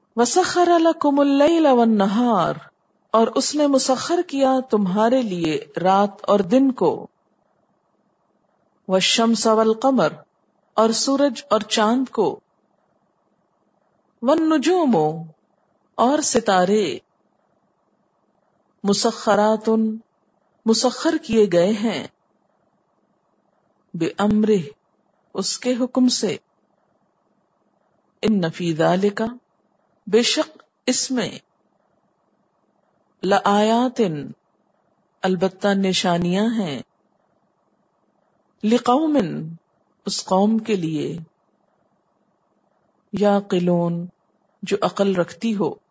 वसख्खर लकुमुल Laila one नहार, और उसने मुसख्खर किया तुम्हारे लिए रात और दिन को। वश्शम्स वल कमर, और सूरज और चांद को। वन नुजूमो, और सितारे। मुसख्खरातुन, मुसख्खर किए गए हैं। बिअम्रिह, उसके हुक्म से। इन्न फी ज़ालिका, बेशक इसमें। लआयातिन, अलबत्ता निशानियां हैं। लिकौमिन, उस कौम के लिए। याक़िलून, जो अक्ल रखती हो।